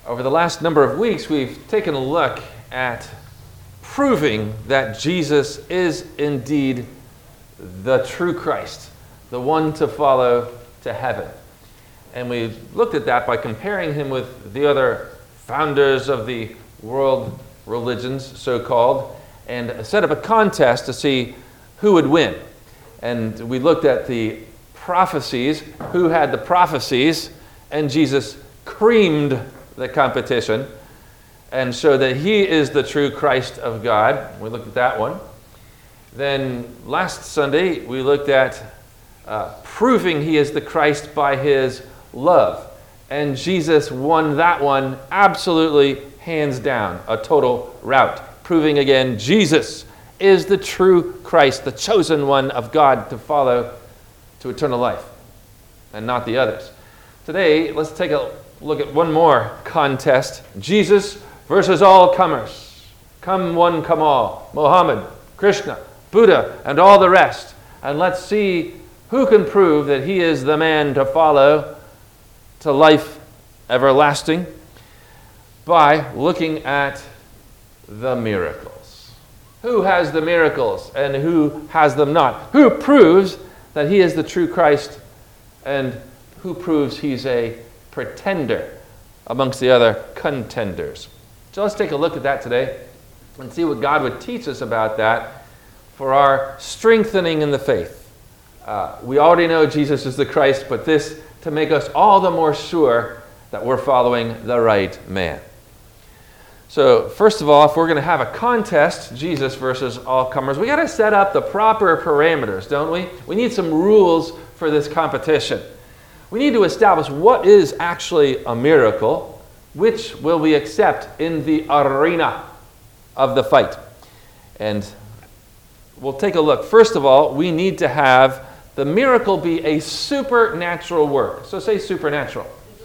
Over the last number of weeks, we've taken a look at proving that Jesus is indeed the true Christ, the one to follow to heaven. And we looked at that by comparing him with the other founders of the world religions, so-called, and set up a contest to see who would win. And we looked at the prophecies, who had the prophecies, and Jesus creamed the competition and showed that he is the true Christ of God. We looked at that one. Then last Sunday, we looked at proving he is the Christ by his love. And Jesus won that one absolutely hands down, a total rout. Proving again, Jesus is the true Christ, the chosen one of God to follow to eternal life, and not the others. Today, let's take a look at one more contest. Jesus versus all comers. Come one, come all. Muhammad, Krishna, Buddha, and all the rest. And let's see who can prove that he is the man to follow to life everlasting by looking at the miracles. Who has the miracles and who has them not? Who proves that he is the true Christ and who proves he's a pretender amongst the other contenders? So let's take a look at that today and see what God would teach us about that for our strengthening in the faith. We already know Jesus is the Christ, but this to make us all the more sure that we're following the right man. So first of all, if we're going to have a contest, Jesus versus all comers, we got to set up the proper parameters, don't we? We need some rules for this competition. We need to establish what is actually a miracle, which will we accept in the arena of the fight. And we'll take a look. First of all, we need to have the miracle be a supernatural work. So say supernatural.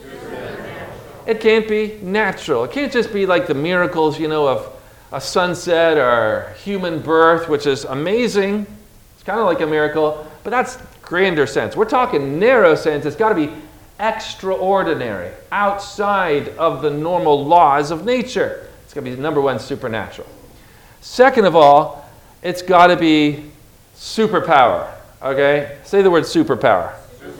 It can't be natural. It can't just be like the miracles, of a sunset or human birth, which is amazing. It's kind of like a miracle, but that's grander sense. We're talking narrow sense. It's got to be extraordinary, outside of the normal laws of nature. It's got to be, number one, supernatural. Second of all, it's got to be superpower. Okay? Say the word superpower.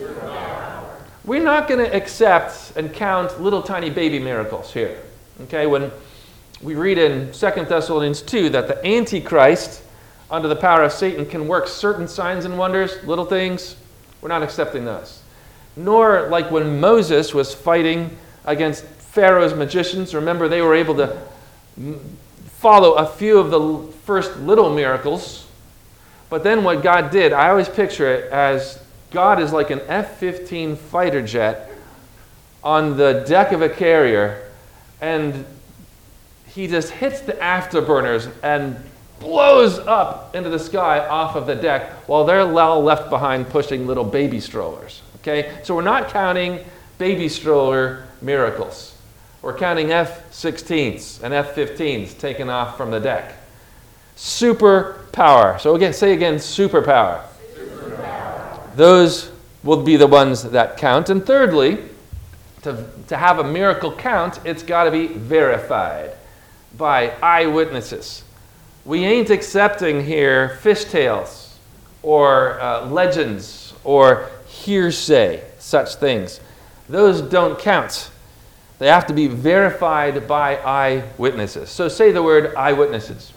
We're not going to accept and count little tiny baby miracles here. Okay? When we read in 2 Thessalonians 2 that the Antichrist, under the power of Satan, can work certain signs and wonders, little things, we're not accepting those. Nor like when Moses was fighting against Pharaoh's magicians. Remember, they were able to follow a few of the first little miracles. But then what God did, I always picture it as God is like an F-15 fighter jet on the deck of a carrier, and he just hits the afterburners and blows up into the sky off of the deck while they're all left behind pushing little baby strollers. Okay? So we're not counting baby stroller miracles. We're counting F-16s and F-15s taken off from the deck. Superpower. So again, say again, superpower. Those will be the ones that count. And thirdly, to have a miracle count, it's got to be verified by eyewitnesses. We ain't accepting here fishtails or legends or hearsay, such things. Those don't count. They have to be verified by eyewitnesses. So say the word eyewitnesses.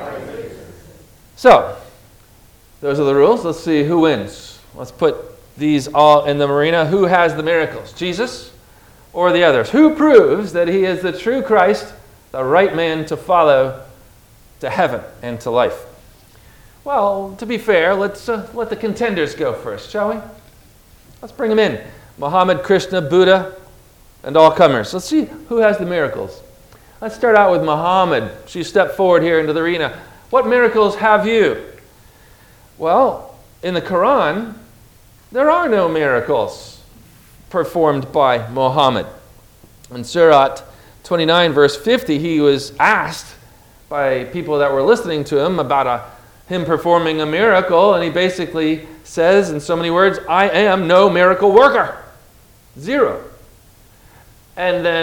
So, those are the rules. Let's see who wins. Let's put these all in the arena. Who has the miracles? Jesus or the others? Who proves that he is the true Christ, the right man to follow to heaven and to life? Well, to be fair, let's let the contenders go first, shall we? Let's bring them in. Muhammad, Krishna, Buddha, and all comers. Let's see who has the miracles. Let's start out with Muhammad. She stepped forward here into the arena. What miracles have you? Well, in the Quran, there are no miracles performed by Muhammad. In Surah 29, verse 50, he was asked by people that were listening to him about him performing a miracle, and he basically says in so many words, I am no miracle worker. Zero. And then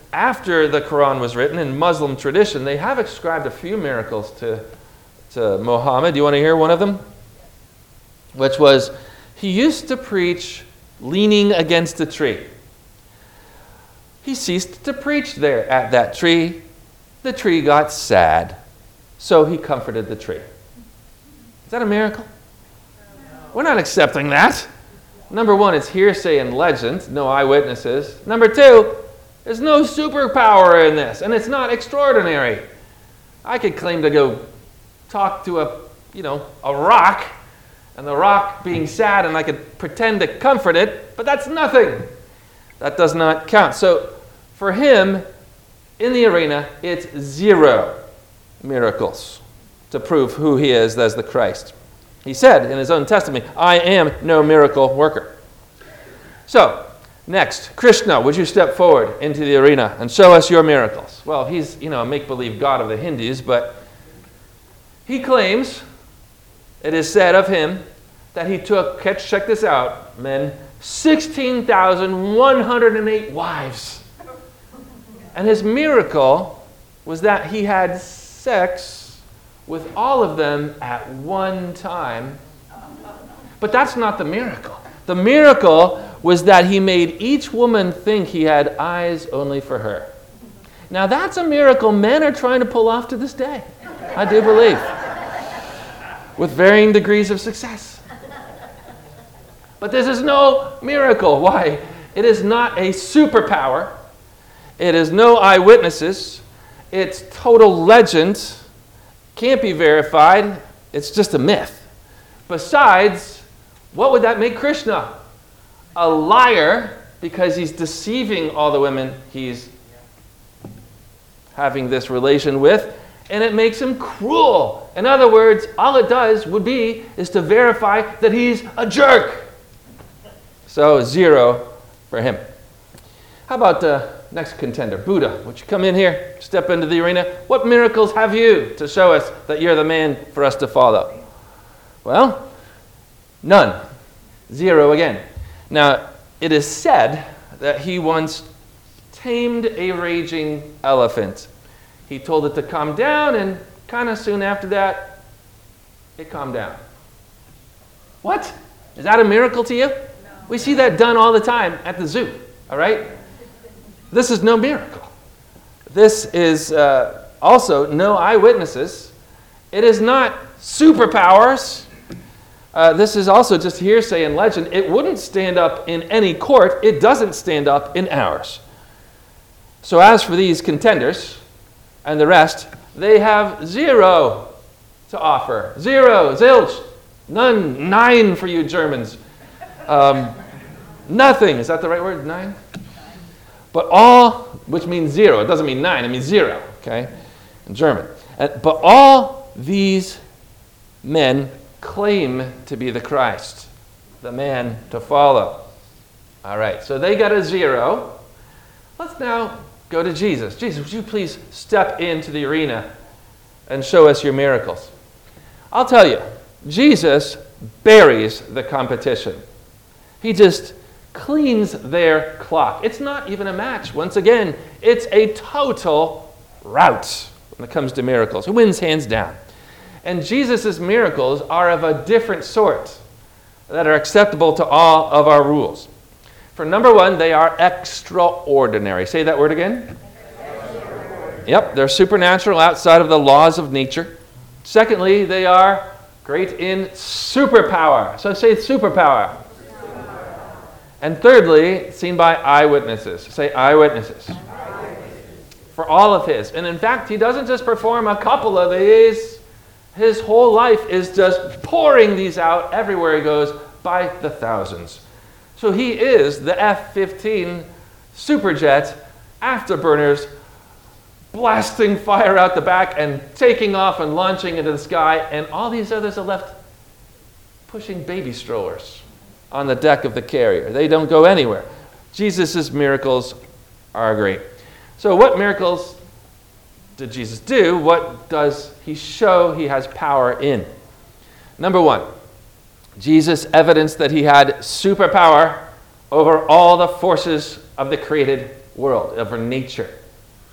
after the Quran was written, in Muslim tradition, they have ascribed a few miracles to Muhammad. Do you want to hear one of them? Which was, he used to preach leaning against a tree. He ceased to preach there at that tree. The tree got sad, so he comforted the tree. Is that a miracle? We're not accepting that. Number one, it's hearsay and legend, no eyewitnesses. Number two, there's no superpower in this, and it's not extraordinary. I could claim to go talk to a rock, and the rock being sad, and I could pretend to comfort it, but that's nothing. That does not count. So for him, in the arena, it's 0 miracles to prove who he is as the Christ. He said in his own testimony, I am no miracle worker. So, next, Krishna, would you step forward into the arena and show us your miracles? Well, he's, a make-believe god of the Hindus, but he claims, it is said of him, that he took, check this out, men, 16,108 wives. And his miracle was that he had sex with all of them at one time. But that's not the miracle. The miracle was that he made each woman think he had eyes only for her. Now that's a miracle men are trying to pull off to this day, I do believe, with varying degrees of success. But this is no miracle. Why? It is not a superpower. It is no eyewitnesses. It's total legend. Can't be verified. It's just a myth. Besides, what would that make Krishna? A liar, because he's deceiving all the women he's having this relation with, and it makes him cruel. In other words, all it does is to verify that he's a jerk. So 0 for him. How about the next contender, Buddha? Would you come in here, step into the arena? What miracles have you to show us that you're the man for us to follow? Well, none. 0 again. Now, it is said that he once tamed a raging elephant. He told it to calm down, and kind of soon after that, it calmed down. What? Is that a miracle to you? No. We see that done all the time at the zoo, all right? This is no miracle. This is also no eyewitnesses. It is not superpowers. This is also just hearsay and legend. It wouldn't stand up in any court. It doesn't stand up in ours. So as for these contenders and the rest, they have 0 to offer. 0, zilch, none, 9 for you Germans. Nothing, is that the right word, 9? But all, which means 0. It doesn't mean 9, it means 0, okay, in German. But all these men claim to be the Christ, the man to follow. All right, so they got a 0. Let's now go to Jesus. Jesus, would you please step into the arena and show us your miracles? I'll tell you, Jesus buries the competition. He just cleans their clock. It's not even a match. Once again, it's a total rout when it comes to miracles. Who wins hands down? And Jesus' miracles are of a different sort that are acceptable to all of our rules. For number one, they are extraordinary. Say that word again. Yep, they're supernatural outside of the laws of nature. Secondly, they are great in superpower. So say superpower. And thirdly, seen by eyewitnesses. Say eyewitnesses. For all of his. And in fact, he doesn't just perform a couple of these. His whole life is just pouring these out everywhere he goes by the thousands. So he is the F-15 Superjet afterburners blasting fire out the back and taking off and launching into the sky, and all these others are left pushing baby strollers on the deck of the carrier. They don't go anywhere. Jesus' miracles are great. So what miracles did Jesus do? What does he show he has power in? Number one, Jesus evidenced that he had superpower over all the forces of the created world, over nature.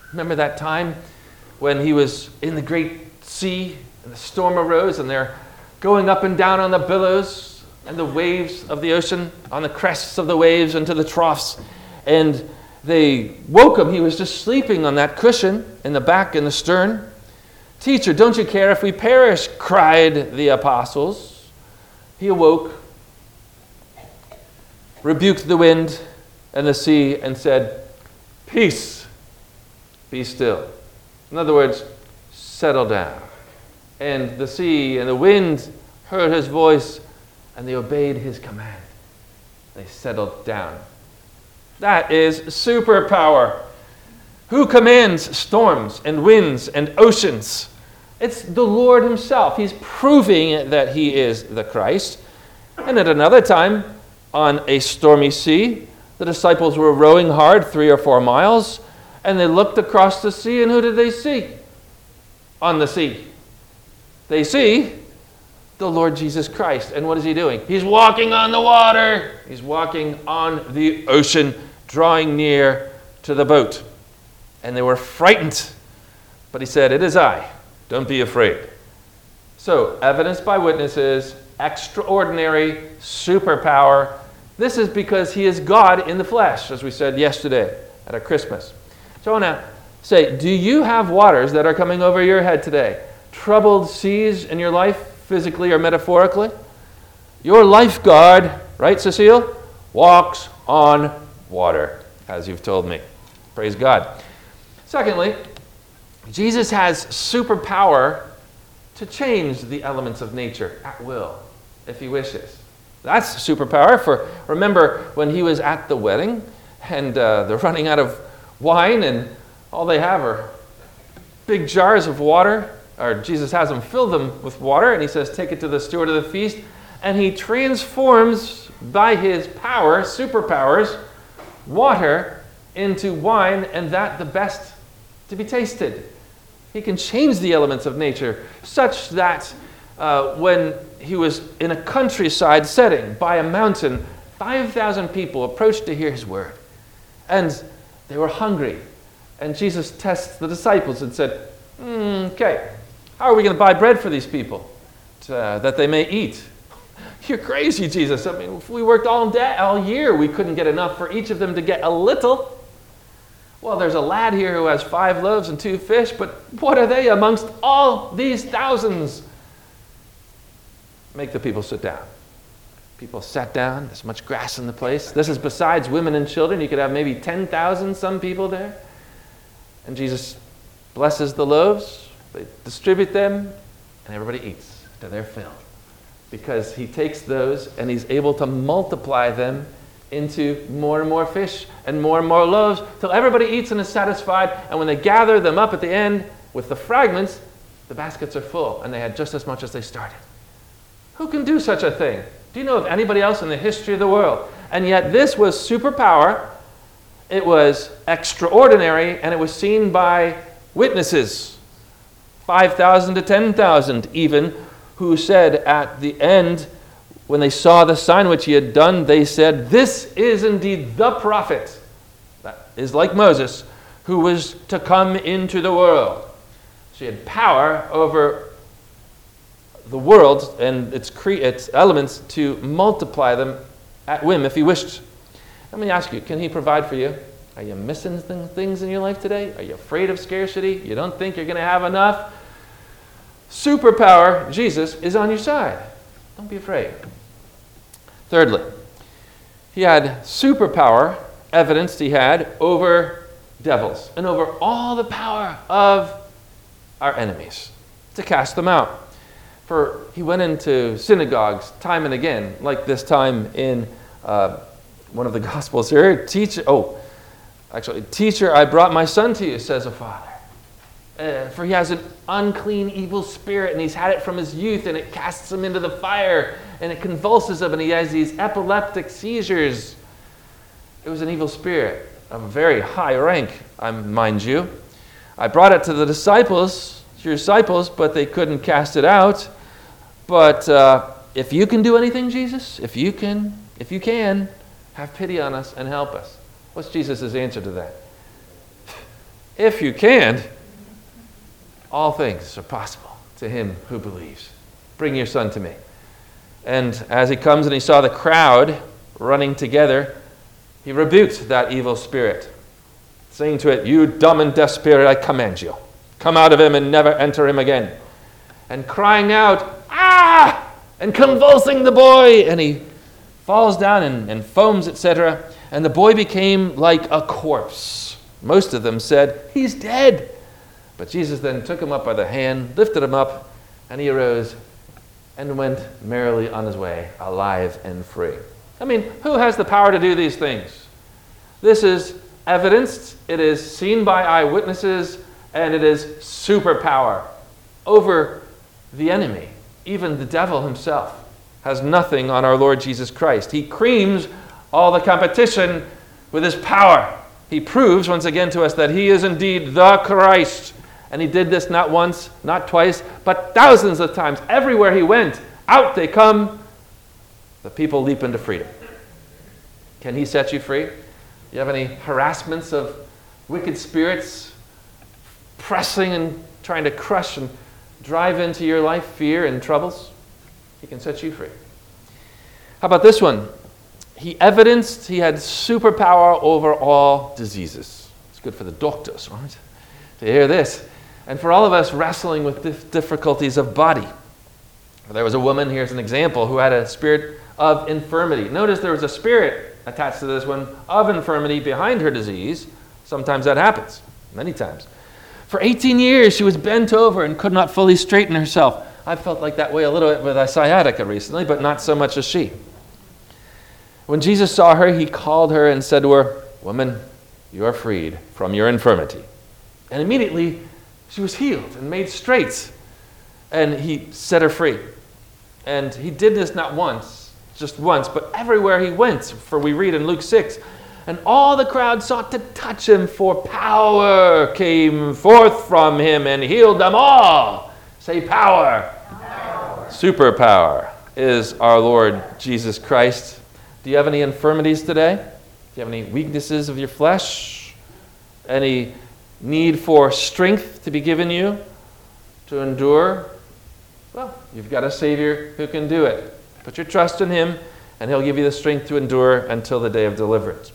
Remember that time when he was in the great sea and the storm arose and they're going up and down on the billows and the waves of the ocean, on the crests of the waves into the troughs. And they woke him. He was just sleeping on that cushion in the back and the stern. "Teacher, don't you care if we perish?" cried the apostles. He awoke, rebuked the wind and the sea, and said, "Peace, be still." In other words, settle down. And the sea and the wind heard his voice, and they obeyed his command. They settled down. That is superpower. Who commands storms and winds and oceans? It's the Lord himself. He's proving that he is the Christ. And at another time, on a stormy sea, the disciples were rowing hard 3 or 4 miles, and they looked across the sea, and who did they see on the sea? They see the Lord Jesus Christ. And what is he doing? He's walking on the water. He's walking on the ocean, drawing near to the boat. And they were frightened. But he said, "It is I. Don't be afraid." So, evidence by witnesses, extraordinary superpower. This is because he is God in the flesh, as we said yesterday at our Christmas. So I want to say, do you have waters that are coming over your head today? Troubled seas in your life, physically or metaphorically? Your lifeguard, right, Cecile, walks on water, as you've told me. Praise God. Secondly, Jesus has superpower to change the elements of nature at will, if he wishes. That's superpower. For remember when he was at the wedding and they're running out of wine and all they have are big jars of water, or Jesus has them fill them with water, and he says, "Take it to the steward of the feast," and he transforms by his power, superpowers, water into wine, and that the best to be tasted. He can change the elements of nature such that when he was in a countryside setting by a mountain, 5,000 people approached to hear his word. And they were hungry. And Jesus tests the disciples and said, "Okay, how are we going to buy bread for these people that they may eat?" "You're crazy, Jesus. I mean, if we worked all year, we couldn't get enough for each of them to get a little." "Well, there's a lad here who has 5 loaves and 2 fish, but what are they amongst all these thousands?" "Make the people sit down." People sat down. There's much grass in the place. This is besides women and children. You could have maybe 10,000 some people there. And Jesus blesses the loaves. They distribute them, and everybody eats till they're filled. Because he takes those and he's able to multiply them into more and more fish and more loaves till everybody eats and is satisfied. And when they gather them up at the end with the fragments, the baskets are full, and they had just as much as they started. Who can do such a thing? Do you know of anybody else in the history of the world? And yet this was superpower. It was extraordinary, and it was seen by witnesses, 5,000 to 10,000 even, who said at the end, when they saw the sign which he had done, they said, "This is indeed the prophet," that is like Moses, "who was to come into the world." So he had power over the world and its elements to multiply them at whim if he wished. Let me ask you, can he provide for you? Are you missing things in your life today? Are you afraid of scarcity? You don't think you're going to have enough? Superpower, Jesus, is on your side. Don't be afraid. Thirdly, he had superpower, evidenced he had, over devils and over all the power of our enemies to cast them out. For he went into synagogues time and again, like this time in one of the Gospels here. "Teacher, I brought my son to you," says a father. "For he has an unclean, evil spirit, and he's had it from his youth, and it casts him into the fire, and it convulses him, and he has these epileptic seizures." It was an evil spirit of a very high rank, mind you. "I brought it to your disciples, but they couldn't cast it out. But if you can do anything, Jesus, if you can, have pity on us and help us." What's Jesus' answer to that? if you can, all things are possible to him who believes. Bring your son to me. And as he comes and he saw the crowd running together, he rebuked that evil spirit, saying to it, "You dumb and deaf spirit, I command you, come out of him and never enter him again." And crying out, "Ah!" and convulsing the boy, and he falls down and foams, etc. And the boy became like a corpse. Most of them said, "He's dead." But Jesus then took him up by the hand, lifted him up, and he arose and went merrily on his way, alive and free. I mean, who has the power to do these things? This is evidenced, it is seen by eyewitnesses, and it is superpower over the enemy. Even the devil himself has nothing on our Lord Jesus Christ. He creams all the competition with his power. He proves once again to us that he is indeed the Christ. And he did this not once, not twice, but thousands of times. Everywhere he went, out they come. The people leap into freedom. Can he set you free? Do you have any harassments of wicked spirits pressing and trying to crush and drive into your life fear and troubles? He can set you free. How about this one? He evidenced he had superpower over all diseases. It's good for the doctors, right? To hear this. And for all of us wrestling with difficulties of body. There was a woman, here's an example, who had a spirit of infirmity. Notice there was a spirit attached to this one of infirmity behind her disease. Sometimes that happens, many times. For 18 years, she was bent over and could not fully straighten herself. I felt like that way a little bit with a sciatica recently, but not so much as she. When Jesus saw her, he called her and said to her, "Woman, you are freed from your infirmity." And immediately, she was healed and made straight. And he set her free. And he did this not once, just once, but everywhere he went. For we read in Luke 6, and all the crowd sought to touch him, for power came forth from him and healed them all. Say power. Power. Superpower is our Lord Jesus Christ. Do you have any infirmities today? Do you have any weaknesses of your flesh? Any need for strength to be given you to endure? Well, you've got a Savior who can do it. Put your trust in him, and he'll give you the strength to endure until the day of deliverance.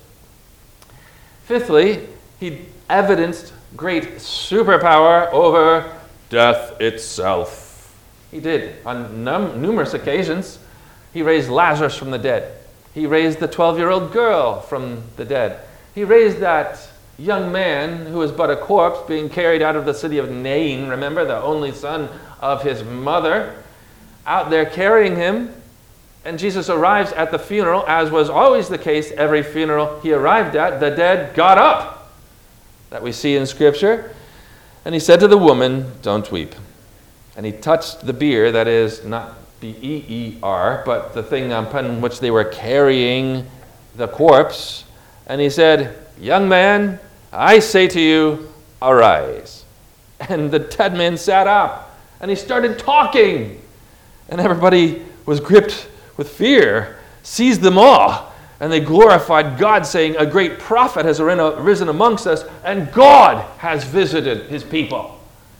Fifthly, he evidenced great superpower over death itself. He did. On numerous occasions, he raised Lazarus from the dead. He raised the 12-year-old girl from the dead. He raised that young man who was but a corpse being carried out of the city of Nain, remember, the only son of his mother, out there carrying him. And Jesus arrives at the funeral, as was always the case every funeral he arrived at. The dead got up, that we see in Scripture. And he said to the woman, "Don't weep." And he touched the bier, that is, not B-E-E-R, but the thing upon which they were carrying the corpse. And he said, "Young man, I say to you, arise." And the dead man sat up, and he started talking. And everybody was gripped with fear, seized them all. And they glorified God, saying, "A great prophet has arisen amongst us, and God has visited his people."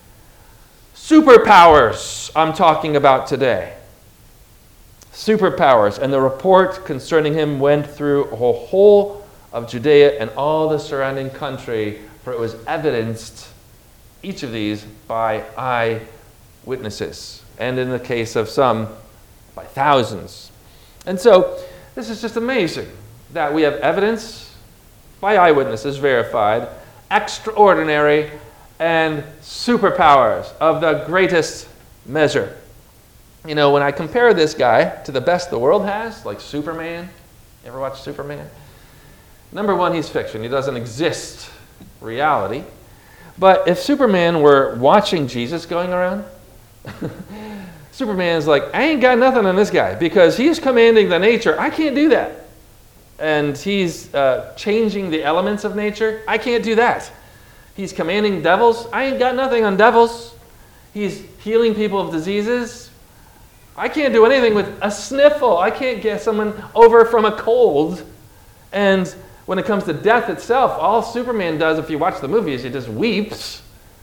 Superpowers I'm talking about today. Superpowers. And the report concerning him went through the whole of Judea and all the surrounding country, for it was evidenced, each of these, by eyewitnesses. And in the case of some, by thousands. And so, this is just amazing that we have evidence by eyewitnesses verified, extraordinary and superpowers of the greatest measure. You know, when I compare this guy to the best the world has, like Superman, you ever watch Superman? Number one, he's fiction. He doesn't exist reality. But if Superman were watching Jesus going around, Superman's like, I ain't got nothing on this guy because he's commanding the nature. I can't do that. And he's changing the elements of nature. I can't do that. He's commanding devils. I ain't got nothing on devils. He's healing people of diseases. I can't do anything with a sniffle. I can't get someone over from a cold. And When it comes to death itself, all Superman does, if you watch the movie, is he just weeps.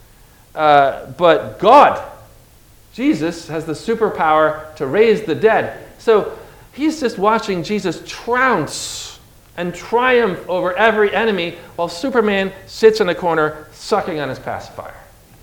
But God, Jesus, has the superpower to raise the dead. So he's just watching Jesus trounce and triumph over every enemy while Superman sits in a corner sucking on his pacifier.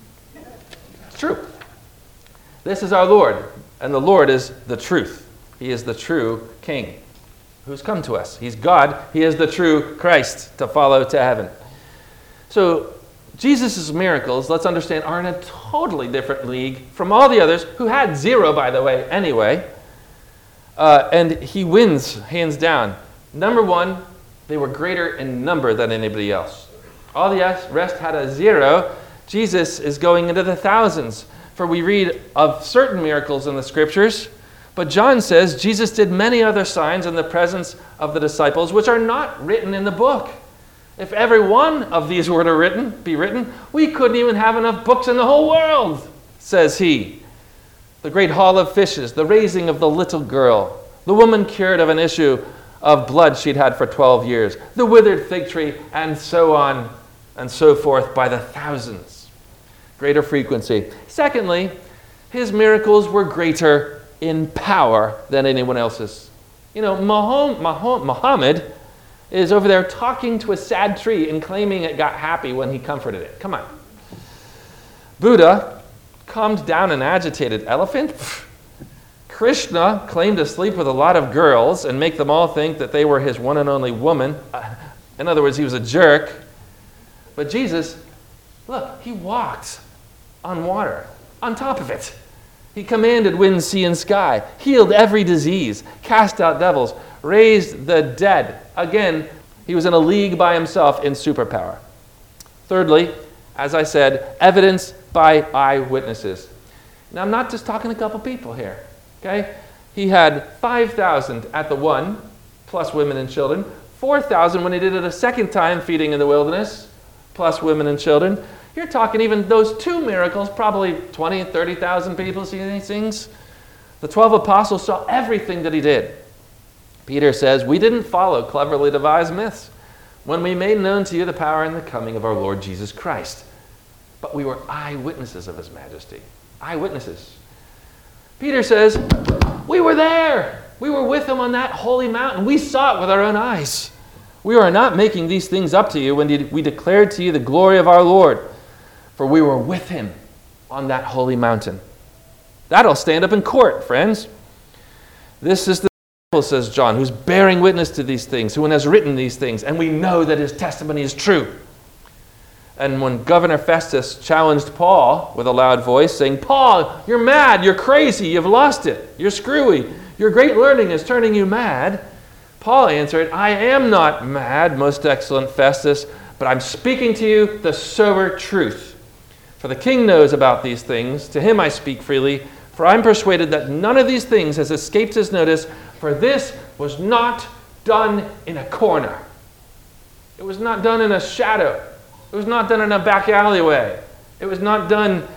It's true. This is our Lord, and the Lord is the truth. He is the true King who's come to us. He's God. He is the true Christ to follow to heaven. So Jesus' miracles, let's understand, are in a totally different league from all the others, who had zero, by the way, anyway. And he wins, hands down. Number one, they were greater in number than anybody else. All the rest had a zero. Jesus is going into the thousands. For we read of certain miracles in the scriptures, but John says Jesus did many other signs in the presence of the disciples, which are not written in the book. If every one of these were to be written, we couldn't even have enough books in the whole world, says he. The great haul of fishes, the raising of the little girl, the woman cured of an issue of blood she'd had for 12 years, the withered fig tree, and so on and so forth by the thousands. Greater frequency. Secondly, his miracles were greater in power than anyone else's. You know, Muhammad is over there talking to a sad tree and claiming it got happy when he comforted it. Come on. Buddha calmed down an agitated elephant. Krishna claimed to sleep with a lot of girls and make them all think that they were his one and only woman. In other words, he was a jerk. But Jesus, look, he walked on water, on top of it. He commanded wind, sea, and sky, healed every disease, cast out devils, raised the dead. Again, he was in a league by himself in superpower. Thirdly, as I said, evidence by eyewitnesses. Now, I'm not just talking a couple people here, okay? He had 5,000 at the one, plus women and children, 4,000 when he did it a second time, feeding in the wilderness, plus women and children. You're talking even those two miracles, probably 20 and 30,000 people see these things. The 12 apostles saw everything that he did. Peter says, we didn't follow cleverly devised myths when we made known to you the power and the coming of our Lord Jesus Christ. But we were eyewitnesses of his majesty. Eyewitnesses. Peter says, we were there. We were with him on that holy mountain. We saw it with our own eyes. We are not making these things up to you when we declared to you the glory of our Lord. For we were with him on that holy mountain. That'll stand up in court, friends. This is the disciple, says John, who's bearing witness to these things, who has written these things, and we know that his testimony is true. And when Governor Festus challenged Paul with a loud voice, saying, Paul, you're mad, you're crazy, you've lost it, you're screwy, your great learning is turning you mad, Paul answered, I am not mad, most excellent Festus, but I'm speaking to you the sober truth. For the king knows about these things. To him I speak freely. For I'm persuaded that none of these things has escaped his notice. For this was not done in a corner. It was not done in a shadow. It was not done in a back alleyway. It was not done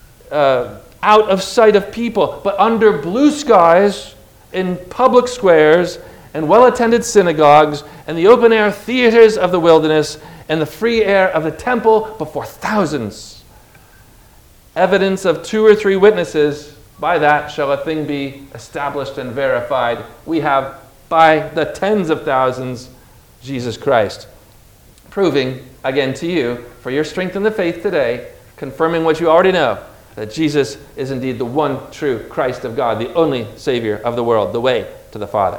out of sight of people, but under blue skies, in public squares, and well-attended synagogues, and the open-air theaters of the wilderness, and the free air of the temple before thousands. Evidence of 2 or 3 witnesses, by that shall a thing be established and verified. We have, by the tens of thousands, Jesus Christ. Proving, again to you, for your strength in the faith today, confirming what you already know, that Jesus is indeed the one true Christ of God, the only Savior of the world, the way to the Father.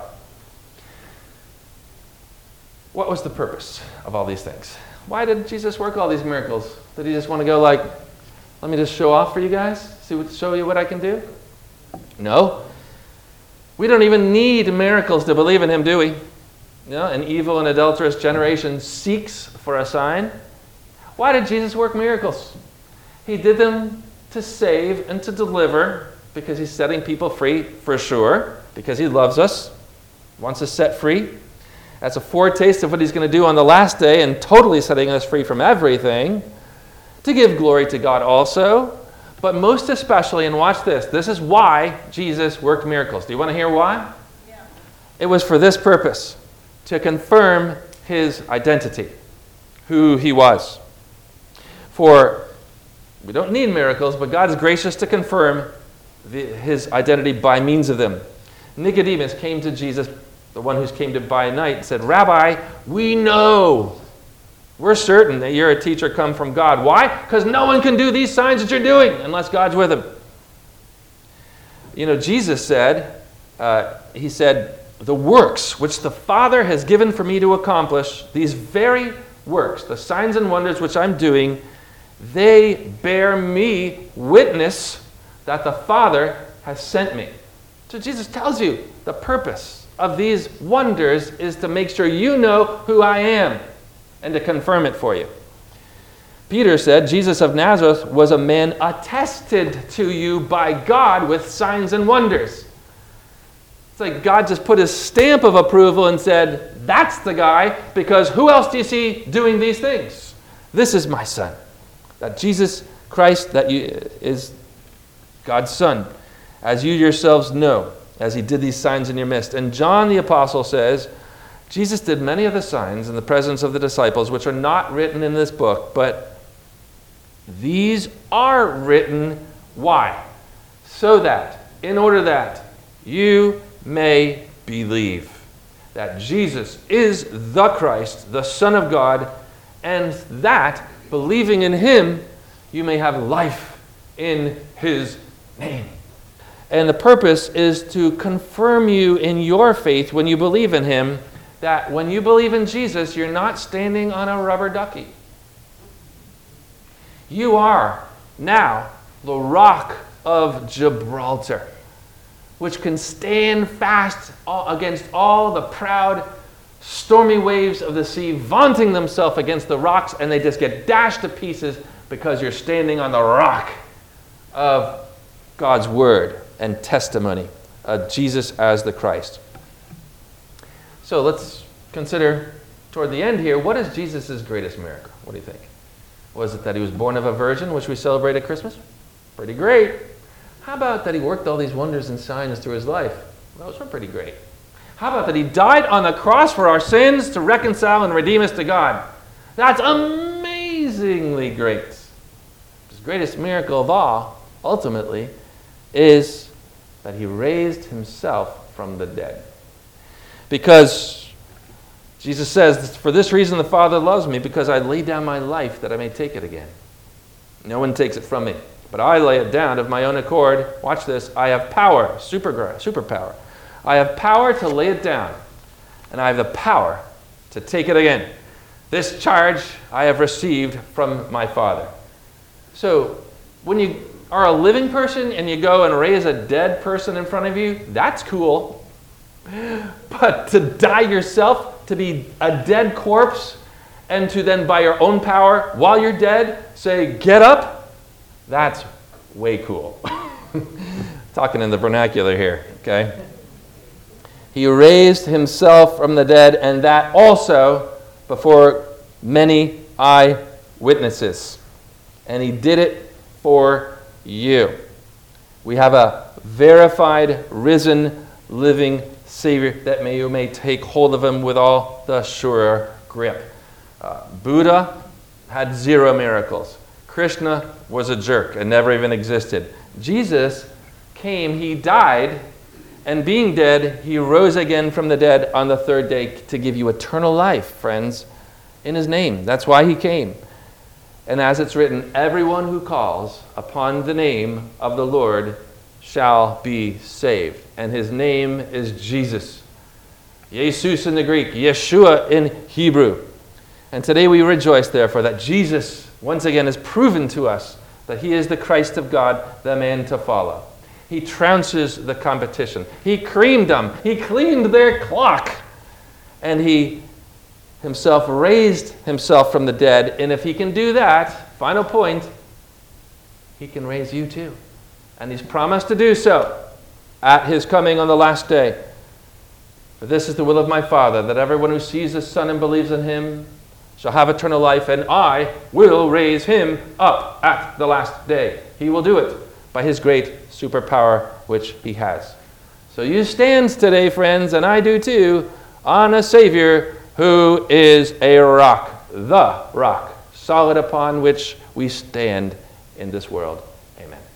What was the purpose of all these things? Why did Jesus work all these miracles? Did he just want to go like, let me just show off for you guys? Show you what I can do? No. We don't even need miracles to believe in him, do we? You know, an evil and adulterous generation seeks for a sign. Why did Jesus work miracles? He did them to save and to deliver, because he's setting people free, for sure, because he loves us, wants us set free. That's a foretaste of what he's going to do on the last day, and totally setting us free from everything. To give glory to God also, but most especially, and watch this is why Jesus worked miracles. Do you want to hear why? Yeah. It was for this purpose, to confirm his identity, who he was. For we don't need miracles, but God is gracious to confirm his identity by means of them. Nicodemus came to Jesus, the one who came to by night, and said, "Rabbi, we know, we're certain that you're a teacher come from God." Why? Because no one can do these signs that you're doing unless God's with him. Jesus said, he said, "The works which the Father has given for me to accomplish, these very works, the signs and wonders which I'm doing, they bear me witness that the Father has sent me." So Jesus tells you the purpose of these wonders is to make sure you know who I am and to confirm it for you. Peter said, "Jesus of Nazareth was a man attested to you by God with signs and wonders." It's like God just put his stamp of approval and said, "That's the guy, because who else do you see doing these things? This is my son." That Jesus Christ is God's son, as you yourselves know, as he did these signs in your midst. And John the apostle says, "Jesus did many of the signs in the presence of the disciples, which are not written in this book, but these are written." Why? So that, in order that you may believe that Jesus is the Christ, the Son of God, and that, believing in him, you may have life in his name. And the purpose is to confirm you in your faith when you believe in him, that when you believe in Jesus, you're not standing on a rubber ducky. You are now the rock of Gibraltar, which can stand fast against all the proud, stormy waves of the sea, vaunting themselves against the rocks, and they just get dashed to pieces because you're standing on the rock of God's word and testimony of Jesus as the Christ. So let's consider toward the end here, what is Jesus' greatest miracle? What do you think? Was it that he was born of a virgin, which we celebrate at Christmas? Pretty great. How about that he worked all these wonders and signs through his life? Those were pretty great. How about that he died on the cross for our sins to reconcile and redeem us to God? That's amazingly great. His greatest miracle of all, ultimately, is that he raised himself from the dead. Because Jesus says, "For this reason the Father loves me, because I lay down my life that I may take it again. No one takes it from me, but I lay it down of my own accord." Watch this. "I have power," superpower. "I have power to lay it down, and I have the power to take it again. This charge I have received from my Father." So when you are a living person and you go and raise a dead person in front of you, that's cool. But to die yourself, to be a dead corpse, and to then by your own power, while you're dead, say, "Get up," that's way cool. Talking in the vernacular here, okay? He raised himself from the dead, and that also before many eyewitnesses. And he did it for you. We have a verified, risen, living Savior that you may take hold of him with all the surer grip. Buddha had 0 miracles. Krishna was a jerk and never even existed. Jesus came, he died, and being dead, he rose again from the dead on the 3rd day to give you eternal life, friends, in his name. That's why he came. And as it's written, everyone who calls upon the name of the Lord shall be saved. And his name is Jesus. Jesus in the Greek, Yeshua in Hebrew. And today we rejoice, therefore, that Jesus once again has proven to us that he is the Christ of God, the man to follow. He trounces the competition. He creamed them. He cleaned their clock. And he himself raised himself from the dead. And if he can do that, final point, he can raise you too. And he's promised to do so at his coming on the last day. "For this is the will of my Father, that everyone who sees the Son and believes in him shall have eternal life, and I will raise him up at the last day." He will do it by his great superpower which he has. So you stand today, friends, and I do too, on a Savior who is a rock, the rock, solid upon which we stand in this world.